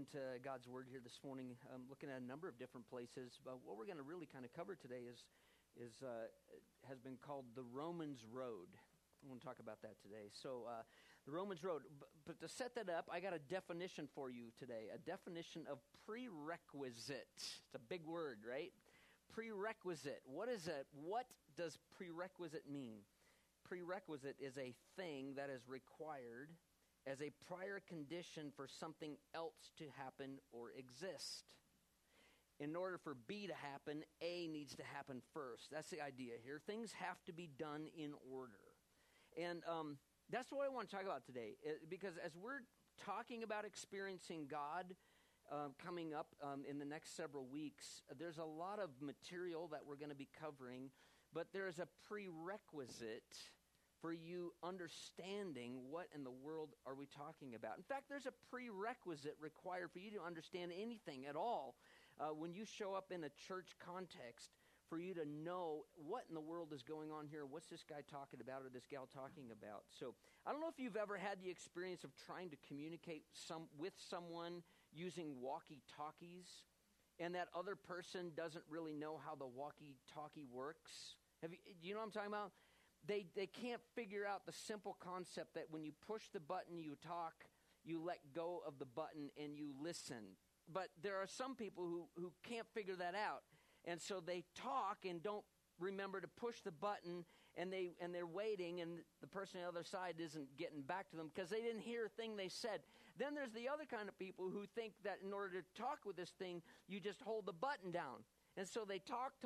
into God's Word here this morning, looking at a number of different places. But what we're going to really kind of cover today has been called the Romans Road. I want to talk about that today. So the Romans Road. But to set that up, I got a definition for you today, a definition of prerequisite. It's a big word, right? Prerequisite. What is it? What does prerequisite mean? Prerequisite is a thing that is required as a prior condition for something else to happen or exist. In order for B to happen, A needs to happen first. That's the idea here. Things have to be done in order. And that's what I want to talk about today. Because as we're talking about experiencing God coming up in the next several weeks, there's a lot of material that we're going to be covering. But there's a prerequisite for you understanding what in the world are we talking about. In fact, there's a prerequisite required for you to understand anything at all when you show up in a church context, for you to know what in the world is going on here. What's this guy talking about or this gal talking about? So I don't know if you've ever had the experience of trying to communicate with someone using walkie-talkies, and that other person doesn't really know how the walkie-talkie works. Do you know what I'm talking about? They can't figure out the simple concept that when you push the button, you talk, you let go of the button, and you listen. But there are some people who can't figure that out. And so they talk and don't remember to push the button, and they're waiting, and the person on the other side isn't getting back to them because they didn't hear a thing they said. Then there's the other kind of people who think that in order to talk with this thing, you just hold the button down. And so they talk,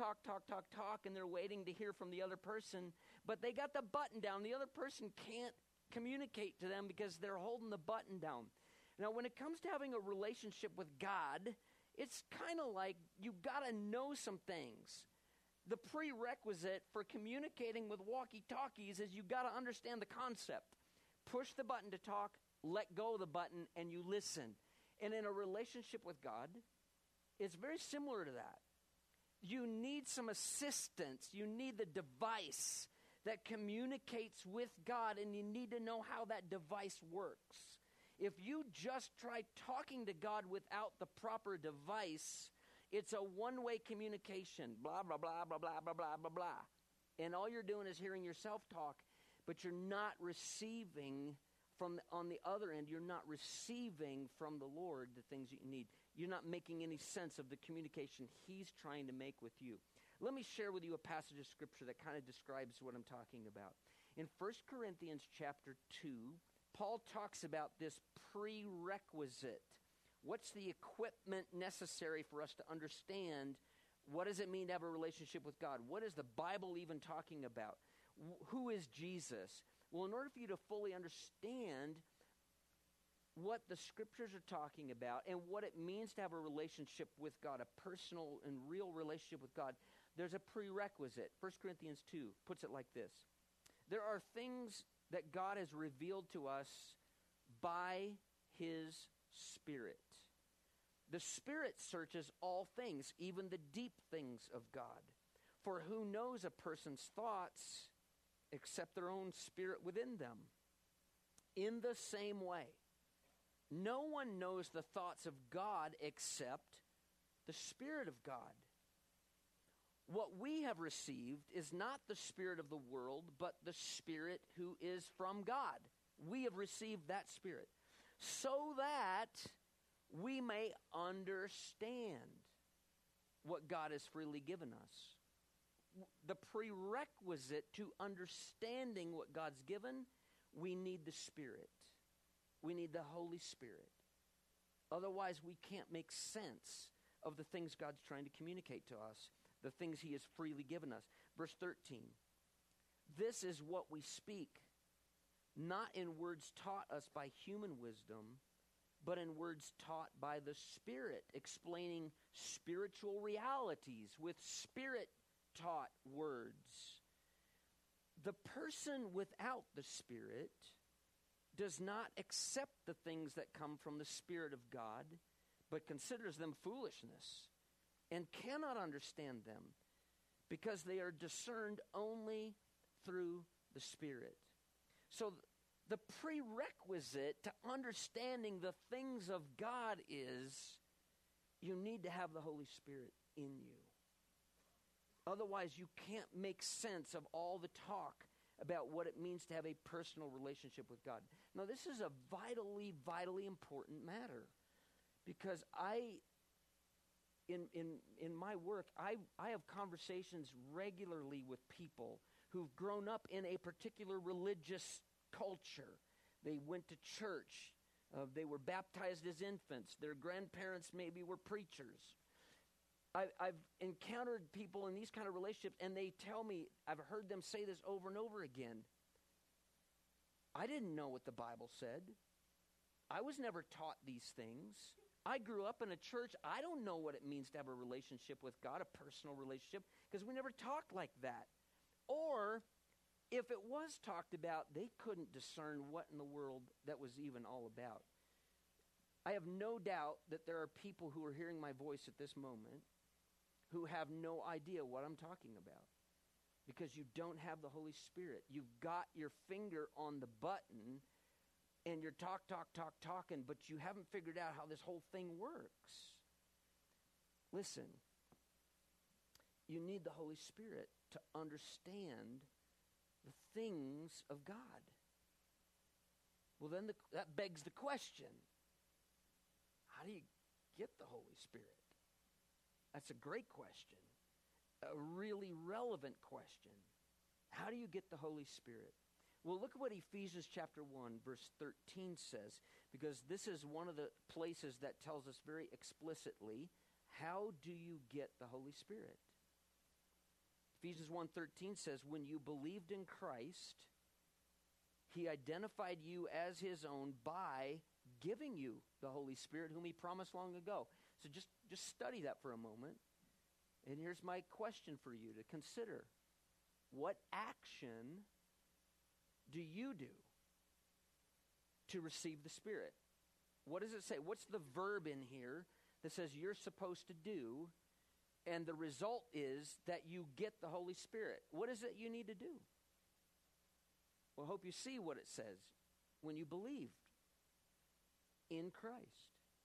and they're waiting to hear from the other person, but they got the button down. The other person can't communicate to them because they're holding the button down. Now, when it comes to having a relationship with God, it's kind of like you got to know some things. The prerequisite for communicating with walkie-talkies is you got to understand the concept. Push the button to talk, let go of the button, and you listen. And in a relationship with God, it's very similar to that. You need some assistance. You need the device that communicates with God, and you need to know how that device works. If you just try talking to God without the proper device, it's a one-way communication, blah, blah, blah, blah, blah, blah, blah, blah, blah. And all you're doing is hearing yourself talk, but you're not receiving on the other end, you're not receiving from the Lord the things that you need. You're not making any sense of the communication He's trying to make with you. Let me share with you a passage of Scripture that kind of describes what I'm talking about. In 1 Corinthians chapter 2, Paul talks about this prerequisite. What's the equipment necessary for us to understand what does it mean to have a relationship with God? What is the Bible even talking about? Who is Jesus? Well, in order for you to fully understand what the Scriptures are talking about and what it means to have a relationship with God, a personal and real relationship with God, there's a prerequisite. 1 Corinthians 2 puts it like this. There are things that God has revealed to us by His Spirit. The Spirit searches all things, even the deep things of God. For who knows a person's thoughts except their own spirit within them? In the same way, no one knows the thoughts of God except the Spirit of God. What we have received is not the spirit of the world, but the Spirit who is from God. We have received that Spirit so that we may understand what God has freely given us. The prerequisite to understanding what God's given, we need the Spirit. We need the Holy Spirit. Otherwise, we can't make sense of the things God's trying to communicate to us, the things He has freely given us. Verse 13, this is what we speak, not in words taught us by human wisdom, but in words taught by the Spirit, explaining spiritual realities with Spirit-taught words. The person without the Spirit does not accept the things that come from the Spirit of God, but considers them foolishness and cannot understand them because they are discerned only through the Spirit. So the prerequisite to understanding the things of God is you need to have the Holy Spirit in you. Otherwise, you can't make sense of all the talk about what it means to have a personal relationship with God. Now, this is a vitally, vitally important matter because in my work, I have conversations regularly with people who've grown up in a particular religious culture. They went to church. They were baptized as infants. Their grandparents maybe were preachers. I've encountered people in these kind of relationships, and they tell me, I've heard them say this over and over again, I didn't know what the Bible said. I was never taught these things. I grew up in a church. I don't know what it means to have a relationship with God, a personal relationship, because we never talked like that. Or if it was talked about, they couldn't discern what in the world that was even all about. I have no doubt that there are people who are hearing my voice at this moment who have no idea what I'm talking about because you don't have the Holy Spirit. You've got your finger on the button and you're talking, but you haven't figured out how this whole thing works. Listen, you need the Holy Spirit to understand the things of God. Well, then that begs the question, how do you get the Holy Spirit? That's a great question, a really relevant question. How do you get the Holy Spirit? Well, look at what Ephesians chapter 1, verse 13 says, because this is one of the places that tells us very explicitly, how do you get the Holy Spirit? Ephesians 1:13 says, when you believed in Christ, he identified you as his own by giving you the Holy Spirit, whom he promised long ago. So just study that for a moment. And here's my question for you to consider. What action do you do to receive the Spirit? What does it say? What's the verb in here that says you're supposed to do, and the result is that you get the Holy Spirit? What is it you need to do? Well, I hope you see what it says. When you believed in Christ.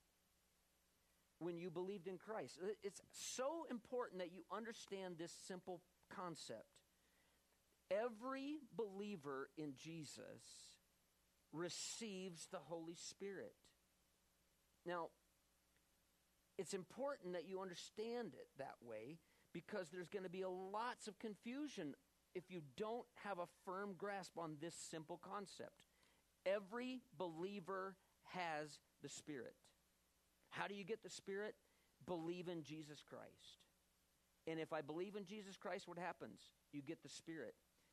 When you believed in Christ. It's so important that you understand this simple concept. Every believer in Jesus receives the Holy Spirit. Now, it's important that you understand it that way because there's going to be lots of confusion if you don't have a firm grasp on this simple concept. Every believer has the Spirit. How do you get the Spirit? Believe in Jesus Christ. And if I believe in Jesus Christ, what happens? You get the Spirit.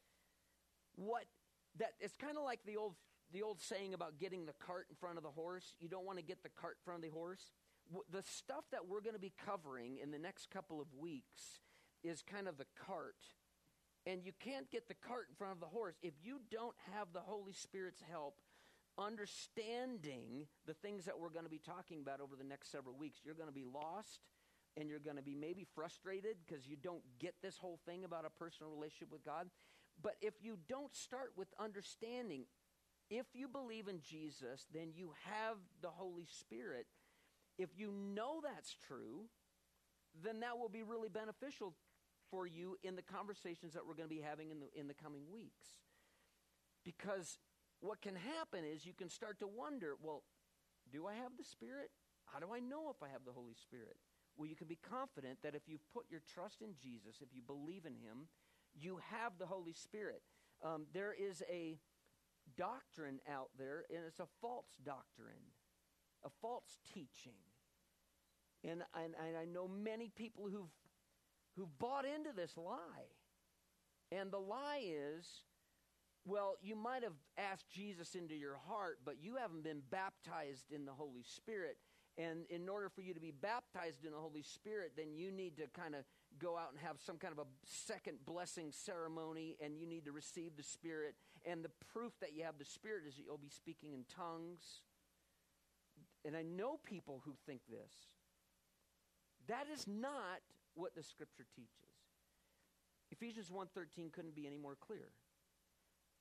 It's kind of like the old saying about getting the cart in front of the horse. You don't want to get the cart in front of the horse. The stuff that we're going to be covering in the next couple of weeks is kind of the cart. And you can't get the cart in front of the horse if you don't have the Holy Spirit's help understanding the things that we're going to be talking about over the next several weeks. You're going to be lost, and you're going to be maybe frustrated because you don't get this whole thing about a personal relationship with God. But if you don't start with understanding, if you believe in Jesus, then you have the Holy Spirit. If you know that's true, then that will be really beneficial for you in the conversations that we're going to be having in the coming weeks. Because what can happen is you can start to wonder, well, do I have the Spirit? How do I know if I have the Holy Spirit? Well, you can be confident that if you've put your trust in Jesus, if you believe in him, you have the Holy Spirit. There is a doctrine out there, and it's a false doctrine, a false teaching. And I know many people who've bought into this lie. And the lie is, well, you might have asked Jesus into your heart, but you haven't been baptized in the Holy Spirit. And in order for you to be baptized in the Holy Spirit, then you need to kind of go out and have some kind of a second blessing ceremony, and you need to receive the Spirit. And the proof that you have the Spirit is that you'll be speaking in tongues. And I know people who think this. That is not what the Scripture teaches. Ephesians 1:13 couldn't be any more clear.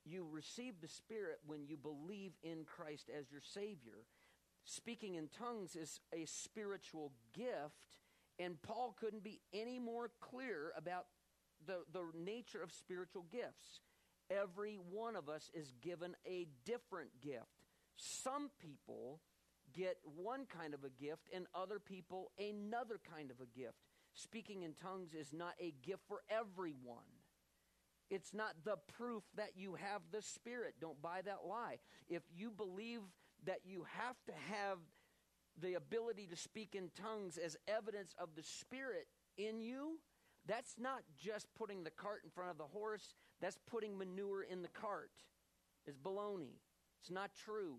you receive the Spirit when you believe in Christ as your Savior. Speaking in tongues is a spiritual gift, and Paul couldn't be any more clear about the nature of spiritual gifts. Every one of us is given a different gift. Some people get one kind of a gift and other people another kind of a gift. Speaking in tongues is not a gift for everyone. It's not the proof that you have the Spirit. Don't buy that lie. If you believe that you have to have the ability to speak in tongues as evidence of the Spirit in you, that's not just putting the cart in front of the horse. That's putting manure in the cart. It's baloney. It's not true.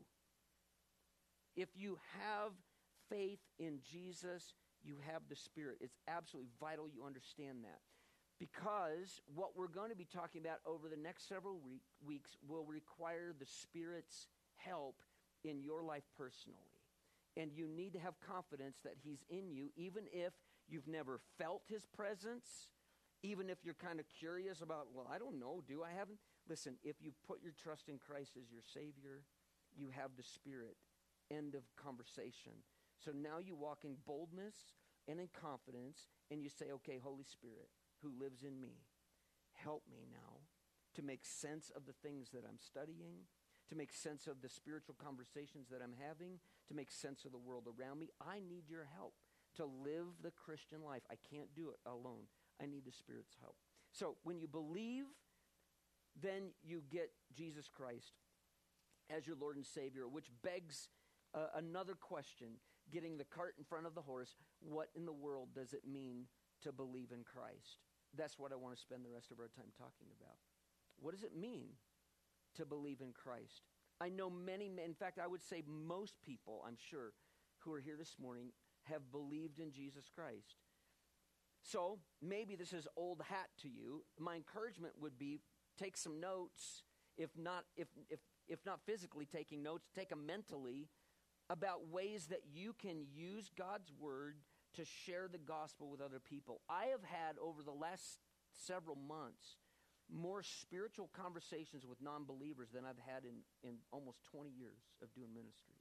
If you have faith in Jesus, you have the Spirit. It's absolutely vital you understand that. Because what we're going to be talking about over the next several weeks will require the Spirit's help in your life personally. And you need to have confidence that He's in you, even if you've never felt His presence, even if you're kind of curious about, well, I don't know, do I haven't? Listen, if you put your trust in Christ as your Savior, you have the Spirit. End of conversation. So now you walk in boldness and in confidence, and you say, okay, Holy Spirit, who lives in me, help me now to make sense of the things that I'm studying, to make sense of the spiritual conversations that I'm having, to make sense of the world around me. I need your help to live the Christian life. I can't do it alone. I need the Spirit's help. So when you believe, then you get Jesus Christ as your Lord and Savior, which begs another question, getting the cart in front of the horse. What in the world does it mean to believe in Christ? That's what I want to spend the rest of our time talking about. What does it mean to believe in Christ? I know many, in fact, I would say most people, I'm sure, who are here this morning have believed in Jesus Christ. So maybe this is old hat to you. My encouragement would be take some notes, if not physically taking notes, take them mentally about ways that you can use God's Word to share the gospel with other people. I have had, over the last several months, more spiritual conversations with non-believers than I've had in almost 20 years of doing ministry.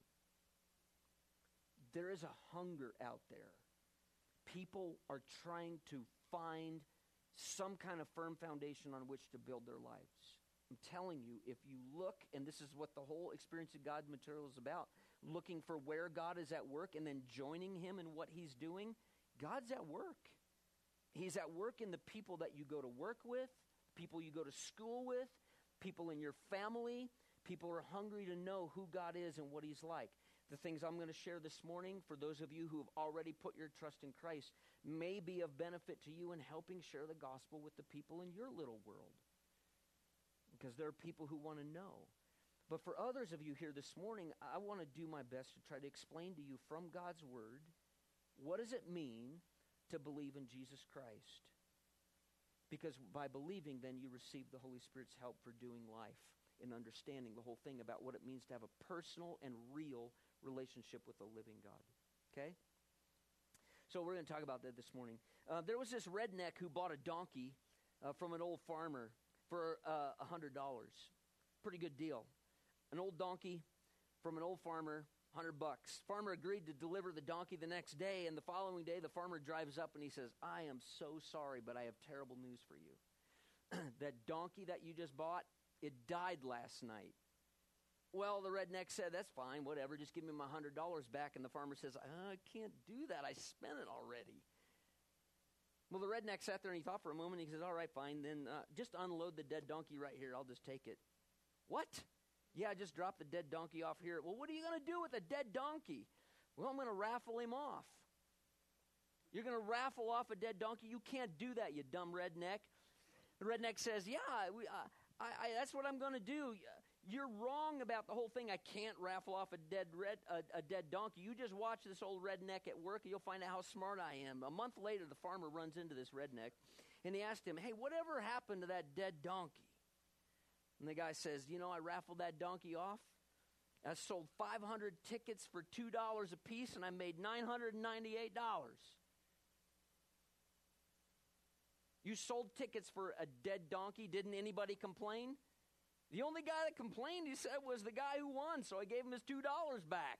There is a hunger out there. People are trying to find some kind of firm foundation on which to build their lives. I'm telling you, if you look, and this is what the whole Experience of God material is about, looking for where God is at work and then joining Him in what He's doing, God's at work. He's at work in the people that you go to work with, people you go to school with, people in your family. People are hungry to know who God is and what He's like. The things I'm going to share this morning, for those of you who have already put your trust in Christ, may be of benefit to you in helping share the gospel with the people in your little world. Because there are people who want to know. But for others of you here this morning, I want to do my best to try to explain to you from God's Word, what does it mean to believe in Jesus Christ? Because by believing, then you receive the Holy Spirit's help for doing life and understanding the whole thing about what it means to have a personal and real relationship with the living God. Okay? So we're going to talk about that this morning. There was this redneck who bought a donkey from an old farmer for $100. Pretty good deal. An old donkey from an old farmer, $100. Farmer agreed to deliver the donkey the next day, and the following day the farmer drives up and he says, I am so sorry, but I have terrible news for you. That donkey that you just bought, it died last night. Well, the redneck said, that's fine, whatever, just give me my $100 back. And the farmer says, I can't do that, I spent it already. Well, the redneck sat there and he thought for a moment. He says, all right, fine, then just unload the dead donkey right here. I'll just take it. What? Yeah, just drop the dead donkey off here. Well, what are you going to do with a dead donkey? Well, I'm going to raffle him off. You're going to raffle off a dead donkey? You can't do that, you dumb redneck. The redneck says, yeah, that's what I'm going to do. You're wrong about the whole thing. I can't raffle off a dead donkey. You just watch this old redneck at work and you'll find out how smart I am. A month later, the farmer runs into this redneck and he asked him, hey, whatever happened to that dead donkey? And the guy says, I raffled that donkey off. I sold 500 tickets for $2 a piece and I made $998. You sold tickets for a dead donkey. Didn't anybody complain? The only guy that complained, he said, was the guy who won, so I gave him his $2 back.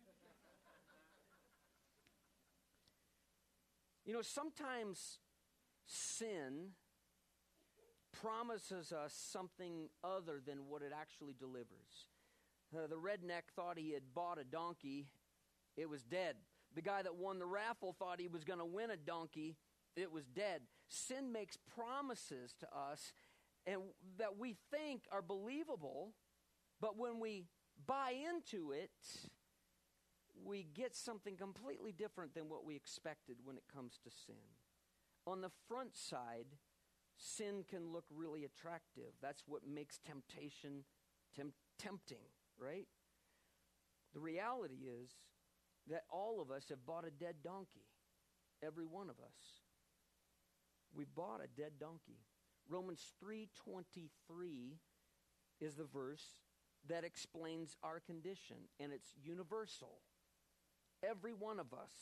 You know, sometimes sin promises us something other than what it actually delivers. The redneck thought he had bought a donkey. It was dead. The guy that won the raffle thought he was going to win a donkey. It was dead. Sin makes promises to us and that we think are believable, but when we buy into it, we get something completely different than what we expected when it comes to sin. On the front side, sin can look really attractive. That's what makes temptation tempting, right? The reality is that all of us have bought a dead donkey. Every one of us. We bought a dead donkey. Romans 3:23 is the verse that explains our condition, and it's universal. Every one of us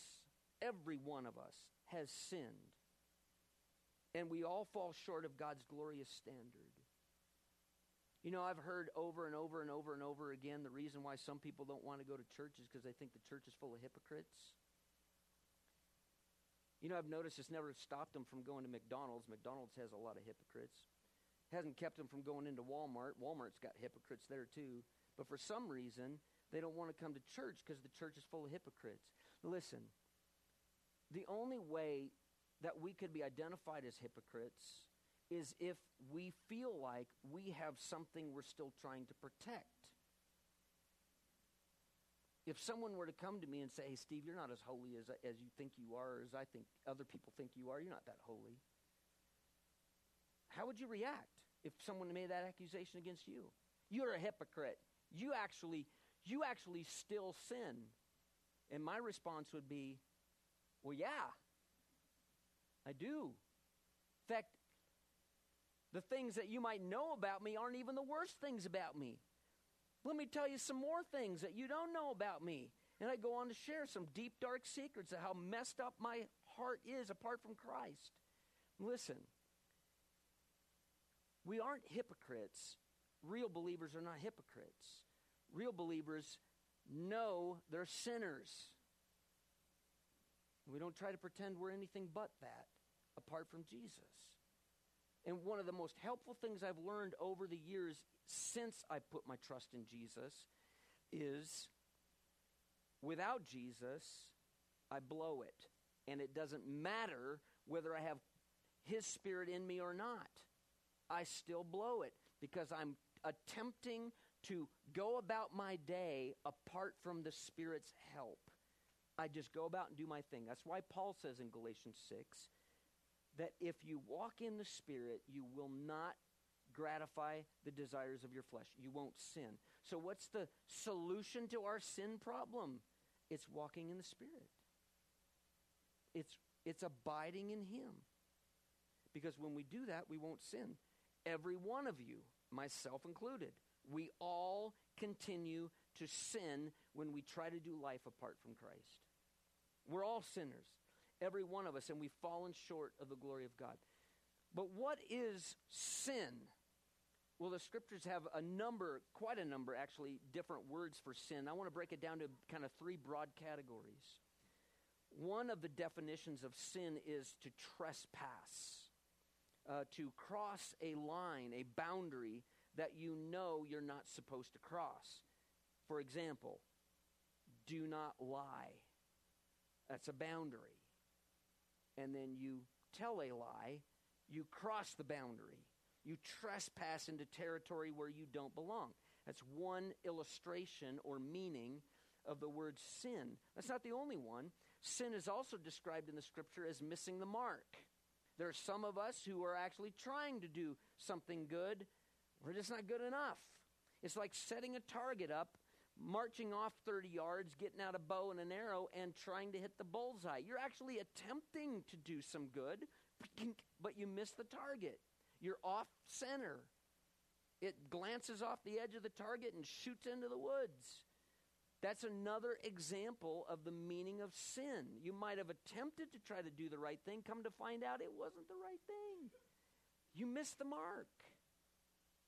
has sinned, and we all fall short of God's glorious standard. You know, I've heard over and over and over and over again the reason why some people don't want to go to church is because they think the church is full of hypocrites. You know, I've noticed it's never stopped them from going to McDonald's. McDonald's has a lot of hypocrites. Hasn't kept them from going into Walmart. Walmart's got hypocrites there too. But for some reason, they don't want to come to church because the church is full of hypocrites. Listen, the only way that we could be identified as hypocrites is if we feel like we have something we're still trying to protect. If someone were to come to me and say, hey, Steve, you're not as holy as you think you are, or as I think other people think you are, you're not that holy. How would you react if someone made that accusation against you? You're a hypocrite. You actually still sin. And my response would be, well, yeah, I do. In fact, the things that you might know about me aren't even the worst things about me. Let me tell you some more things that you don't know about me. And I go on to share some deep, dark secrets of how messed up my heart is apart from Christ. Listen, we aren't hypocrites. Real believers are not hypocrites. Real believers know they're sinners. We don't try to pretend we're anything but that apart from Jesus. And one of the most helpful things I've learned over the years since I put my trust in Jesus is without Jesus, I blow it. And it doesn't matter whether I have His Spirit in me or not. I still blow it because I'm attempting to go about my day apart from the Spirit's help. I just go about and do my thing. That's why Paul says in Galatians 6 that if you walk in the Spirit, you will not gratify the desires of your flesh. You won't sin. So what's the solution to our sin problem? It's walking in the Spirit. It's abiding in Him. Because when we do that, we won't sin. Every one of you, myself included, we all continue to sin when we try to do life apart from Christ. We're all sinners, every one of us, and we've fallen short of the glory of God. But what is sin? Well, the scriptures have quite a number actually, different words for sin. I want to break it down to kind of three broad categories. One of the definitions of sin is to trespass, to cross a line, a boundary that you know you're not supposed to cross. For example, do not lie. That's a boundary. And then you tell a lie, you cross the boundary. You trespass into territory where you don't belong. That's one illustration or meaning of the word sin. That's not the only one. Sin is also described in the scripture as missing the mark. There are some of us who are actually trying to do something good. We're just not good enough. It's like setting a target up, marching off 30 yards, getting out a bow and an arrow, and trying to hit the bullseye. You're actually attempting to do some good, but you miss the target. You're off center. It glances off the edge of the target and shoots into the woods. That's another example of the meaning of sin. You might have attempted to try to do the right thing, come to find out it wasn't the right thing. You missed the mark.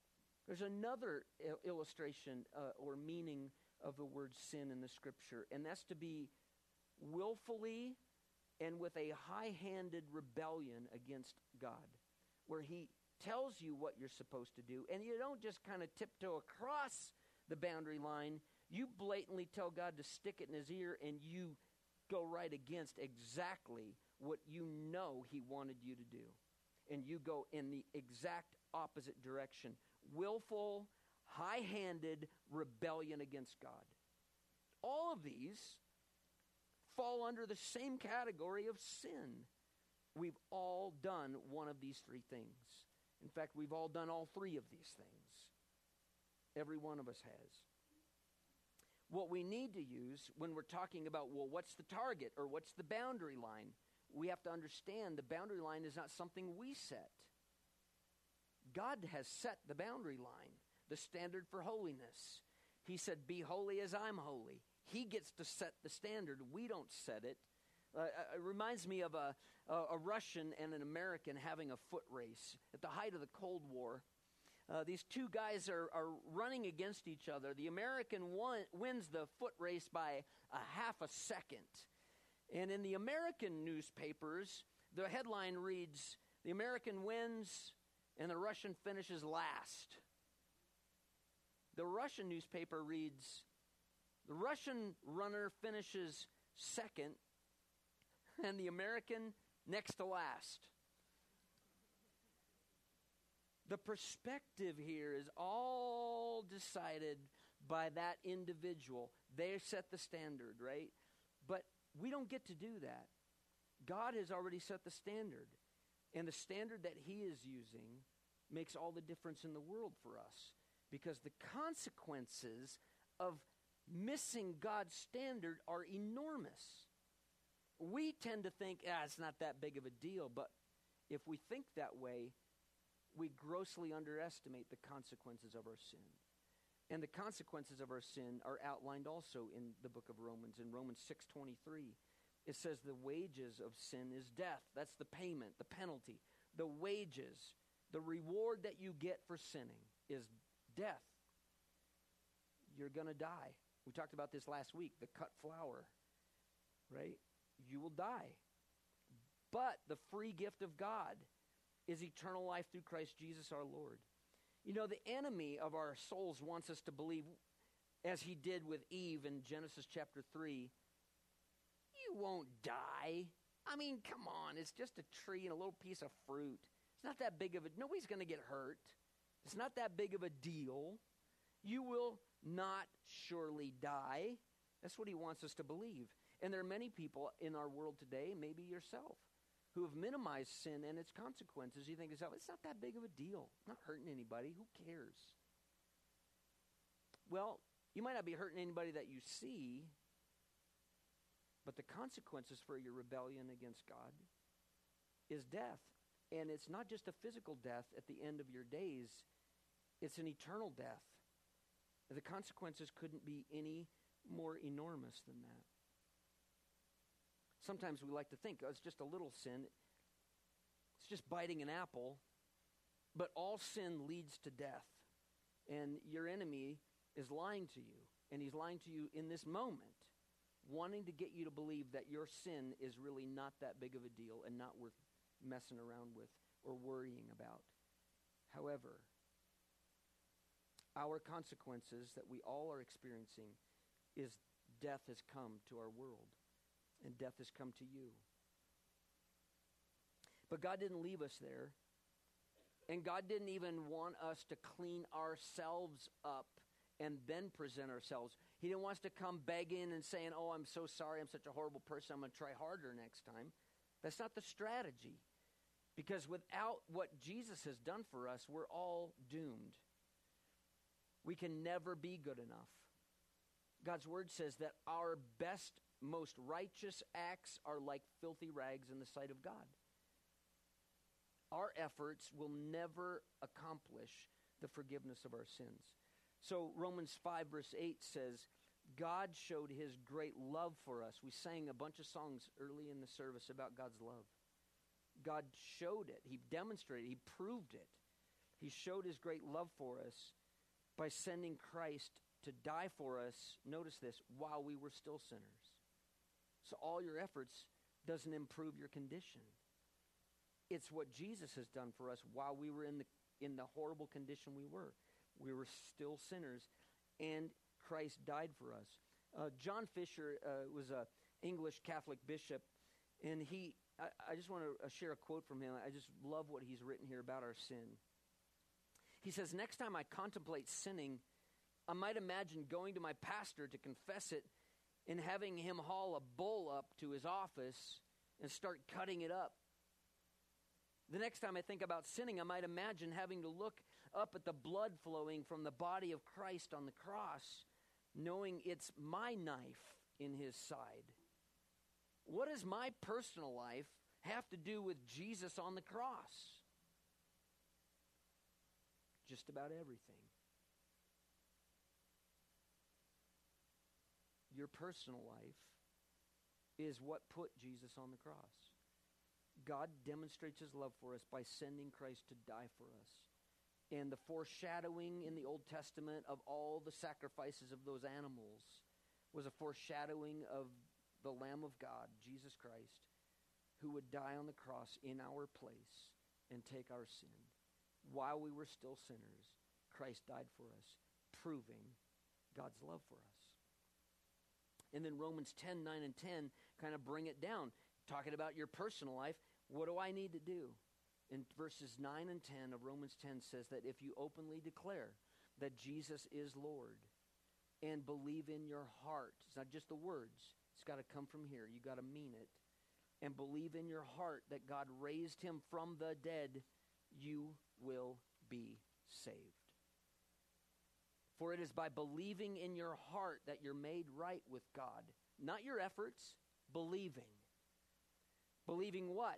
There's another illustration or meaning of the word sin in the Scripture, and that's to be willfully and with a high-handed rebellion against God, where he tells you what you're supposed to do, and you don't just kind of tiptoe across the boundary line. You blatantly tell God to stick it in his ear, and you go right against exactly what you know he wanted you to do. And you go in the exact opposite direction. Willful, high-handed rebellion against God. All of these fall under the same category of sin. We've all done one of these three things. In fact, we've all done all three of these things. Every one of us has. What we need to use when we're talking about, well, what's the target or what's the boundary line? We have to understand the boundary line is not something we set. God has set the boundary line, the standard for holiness. He said, be holy as I'm holy. He gets to set the standard. We don't set it. It reminds me of a Russian and an American having a foot race at the height of the Cold War. These two guys are running against each other. The American wins the foot race by a half a second. And in the American newspapers, the headline reads, the American wins and the Russian finishes last. The Russian newspaper reads, the Russian runner finishes second and the American next to last. The perspective here is all decided by that individual. They set the standard, right? But we don't get to do that. God has already set the standard. And the standard that he is using makes all the difference in the world for us. Because the consequences of missing God's standard are enormous. We tend to think, it's not that big of a deal. But if we think that way, we grossly underestimate the consequences of our sin. And the consequences of our sin are outlined also in the book of Romans. In Romans 6:23, it says the wages of sin is death. That's the payment, the penalty. The wages, the reward that you get for sinning is death. You're going to die. We talked about this last week, the cut flower, right? You will die. But the free gift of God is eternal life through Christ Jesus our Lord. You know, the enemy of our souls wants us to believe, as he did with Eve in Genesis chapter 3, you won't die. I mean, come on, it's just a tree and a little piece of fruit. It's not that big of a, nobody's going to get hurt. It's not that big of a deal. You will not surely die. That's what he wants us to believe. And there are many people in our world today, maybe yourself, who have minimized sin and its consequences. You think to yourself, it's not that big of a deal. I'm not hurting anybody. Who cares? Well, you might not be hurting anybody that you see, but the consequences for your rebellion against God is death. And it's not just a physical death at the end of your days. It's an eternal death. The consequences couldn't be any more enormous than that. Sometimes we like to think, it's just a little sin. It's just biting an apple. But all sin leads to death. And your enemy is lying to you. And he's lying to you in this moment, wanting to get you to believe that your sin is really not that big of a deal and not worth messing around with or worrying about. However, our consequences that we all are experiencing is death has come to our world. And death has come to you. But God didn't leave us there. And God didn't even want us to clean ourselves up and then present ourselves. He didn't want us to come begging and saying, I'm so sorry, I'm such a horrible person, I'm going to try harder next time. That's not the strategy. Because without what Jesus has done for us, we're all doomed. We can never be good enough. God's word says that our best, most righteous acts are like filthy rags in the sight of God. Our efforts will never accomplish the forgiveness of our sins. So Romans 5 verse 8 says, God showed his great love for us. We sang a bunch of songs early in the service about God's love. God showed it. He demonstrated it. He proved it. He showed his great love for us by sending Christ to die for us, notice this, while we were still sinners. So all your efforts doesn't improve your condition. It's what Jesus has done for us while we were in the horrible condition we were. We were still sinners, and Christ died for us. John Fisher was an English Catholic bishop, and I just want to share a quote from him. I just love what he's written here about our sin. He says, "Next time I contemplate sinning, I might imagine going to my pastor to confess it and having him haul a bull up to his office and start cutting it up. The next time I think about sinning, I might imagine having to look up at the blood flowing from the body of Christ on the cross, knowing it's my knife in his side. What does my personal life have to do with Jesus on the cross? Just about everything. Your personal life is what put Jesus on the cross. God demonstrates his love for us by sending Christ to die for us. And the foreshadowing in the Old Testament of all the sacrifices of those animals was a foreshadowing of the Lamb of God, Jesus Christ, who would die on the cross in our place and take our sin. While we were still sinners, Christ died for us, proving God's love for us. And then Romans 10, 9, and 10 kind of bring it down, talking about your personal life. What do I need to do? In verses 9 and 10 of Romans 10 says that if you openly declare that Jesus is Lord and believe in your heart, it's not just the words, it's got to come from here, you got to mean it, and believe in your heart that God raised him from the dead, you will be saved. For it is by believing in your heart that you're made right with God. Not your efforts, believing. Believing what?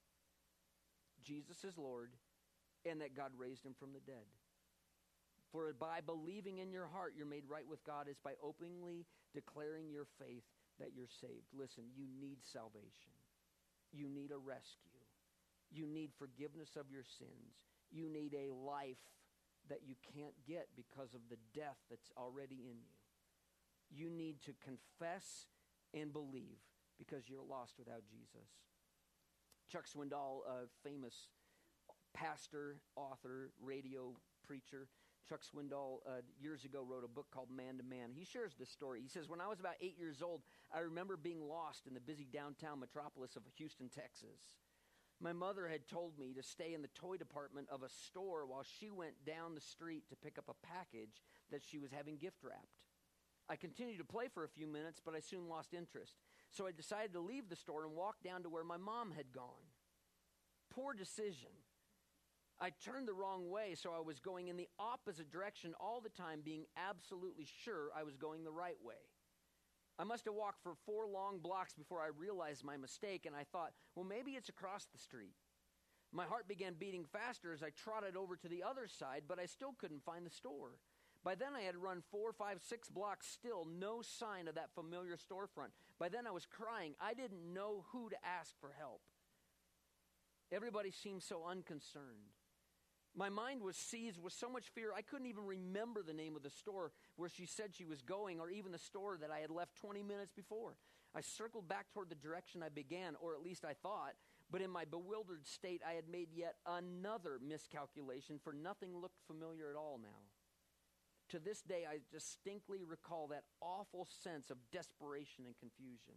Jesus is Lord and that God raised him from the dead. For by believing in your heart you're made right with God is by openly declaring your faith that you're saved. Listen, you need salvation. You need a rescue. You need forgiveness of your sins. You need a life that you can't get because of the death that's already in you. You need to confess and believe because you're lost without Jesus. Chuck Swindoll, a famous pastor, author, radio preacher, Chuck Swindoll years ago wrote a book called Man to Man. He shares this story. He says, when I was about 8 years old, I remember being lost in the busy downtown metropolis of Houston, Texas. My mother had told me to stay in the toy department of a store while she went down the street to pick up a package that she was having gift wrapped. I continued to play for a few minutes, but I soon lost interest. So I decided to leave the store and walk down to where my mom had gone. Poor decision. I turned the wrong way, so I was going in the opposite direction all the time, being absolutely sure I was going the right way. I must have walked for 4 long blocks before I realized my mistake, and I thought, well, maybe it's across the street. My heart began beating faster as I trotted over to the other side, but I still couldn't find the store. By then I had run 4, 5, 6 blocks, still no sign of that familiar storefront. By then I was crying. I didn't know who to ask for help. Everybody seemed so unconcerned. My mind was seized with so much fear, I couldn't even remember the name of the store where she said she was going, or even the store that I had left 20 minutes before. I circled back toward the direction I began, or at least I thought, but in my bewildered state, I had made yet another miscalculation, for nothing looked familiar at all now. To this day, I distinctly recall that awful sense of desperation and confusion.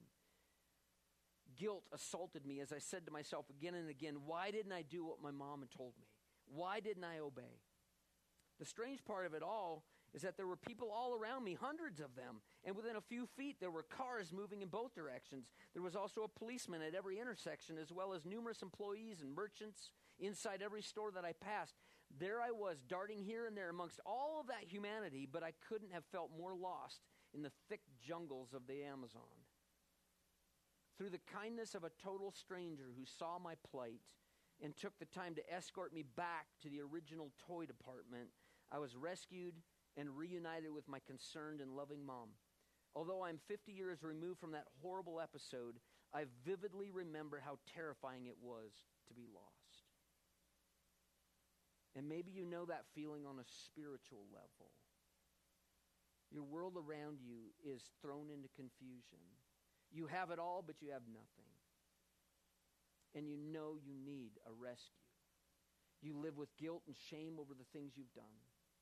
Guilt assaulted me as I said to myself again and again, why didn't I do what my mom had told me? Why didn't I obey? The strange part of it all is that there were people all around me, hundreds of them, and within a few feet there were cars moving in both directions. There was also a policeman at every intersection, as well as numerous employees and merchants inside every store that I passed. There I was, darting here and there amongst all of that humanity, but I couldn't have felt more lost in the thick jungles of the Amazon. Through the kindness of a total stranger who saw my plight and took the time to escort me back to the original toy department, I was rescued and reunited with my concerned and loving mom. Although I'm 50 years removed from that horrible episode, I vividly remember how terrifying it was to be lost. And maybe you know that feeling on a spiritual level. Your world around you is thrown into confusion. You have it all, but you have nothing. And you know you need a rescue. You live with guilt and shame over the things you've done.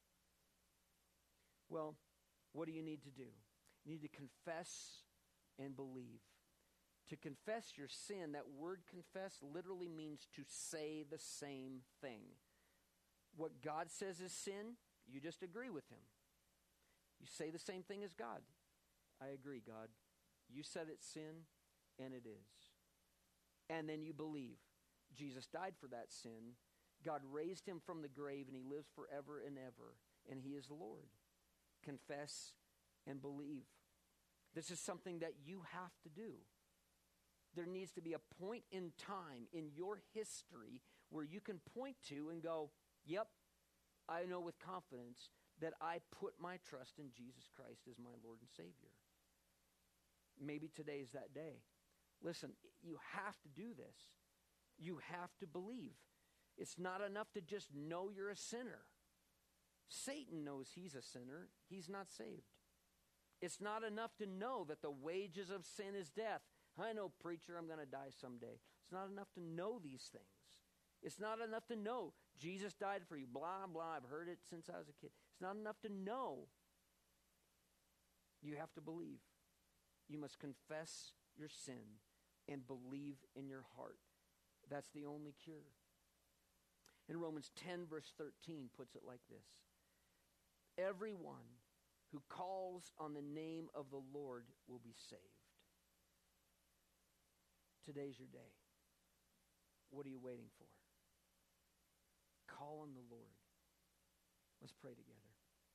Well, what do you need to do? You need to confess and believe. To confess your sin, that word confess literally means to say the same thing. What God says is sin, you just agree with him. You say the same thing as God. I agree, God. You said it's sin, and it is. And then you believe Jesus died for that sin. God raised him from the grave, and he lives forever and ever, and he is Lord. Confess and believe. This is something that you have to do. There needs to be a point in time in your history where you can point to and go, yep, I know with confidence that I put my trust in Jesus Christ as my Lord and Savior. Maybe today is that day. Listen, you have to do this. You have to believe. It's not enough to just know you're a sinner. Satan knows he's a sinner. He's not saved. It's not enough to know that the wages of sin is death. I know, preacher, I'm going to die someday. It's not enough to know these things. It's not enough to know Jesus died for you, blah, blah. I've heard it since I was a kid. It's not enough to know. You have to believe. You must confess your sin and believe in your heart. That's the only cure. In Romans 10, verse 13, puts it like this. Everyone who calls on the name of the Lord will be saved. Today's your day. What are you waiting for? Call on the Lord. Let's pray together.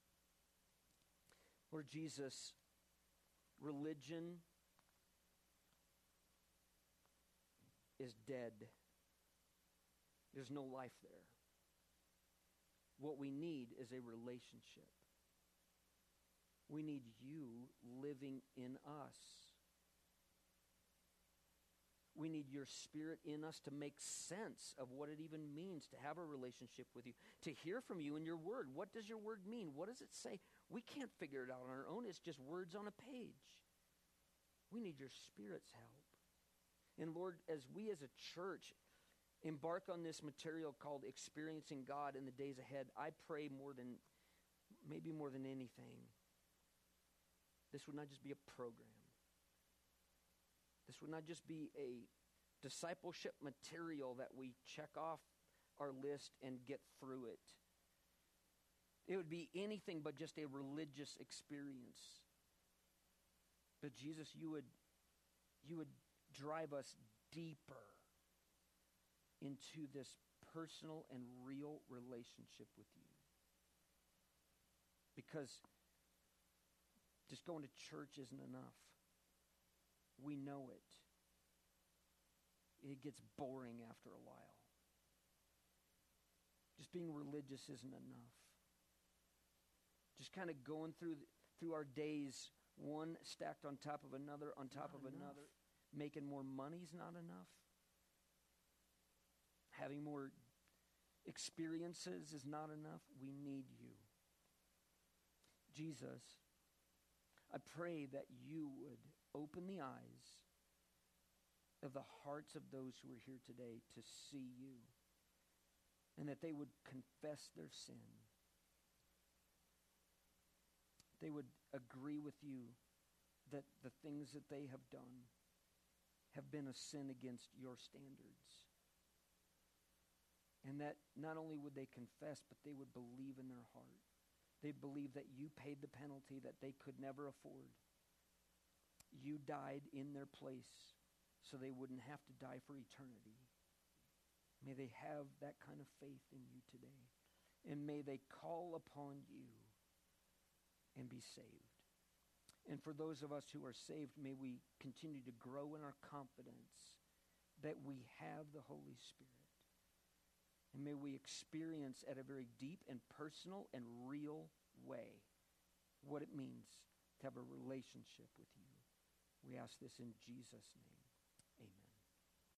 Lord Jesus, religion is dead. There's no life there. What we need is a relationship. We need you living in us. We need your Spirit in us to make sense of what it even means to have a relationship with you, to hear from you in your word. What does your word mean? What does it say? We can't figure it out on our own. It's just words on a page. We need your Spirit's help. And Lord, as we as a church embark on this material called Experiencing God in the Days Ahead, I pray maybe more than anything, this would not just be a program. This would not just be a discipleship material that we check off our list and get through it. It would be anything but just a religious experience. But Jesus, you would drive us deeper into this personal and real relationship with you. Because just going to church isn't enough. We know it. It gets boring after a while. Just being religious isn't enough. Just kind of going through our days, one stacked on top of another, on top of another. Making more money is not enough. Having more experiences is not enough. We need you. Jesus, I pray that you would open the eyes of the hearts of those who are here today to see you, and that they would confess their sin. They would agree with you that the things that they have done have been a sin against your standards. And that not only would they confess, but they would believe in their heart. They'd believe that you paid the penalty that they could never afford. You died in their place so they wouldn't have to die for eternity. May they have that kind of faith in you today. And may they call upon you and be saved. And for those of us who are saved, may we continue to grow in our confidence that we have the Holy Spirit. And may we experience at a very deep and personal and real way what it means to have a relationship with you. We ask this in Jesus' name.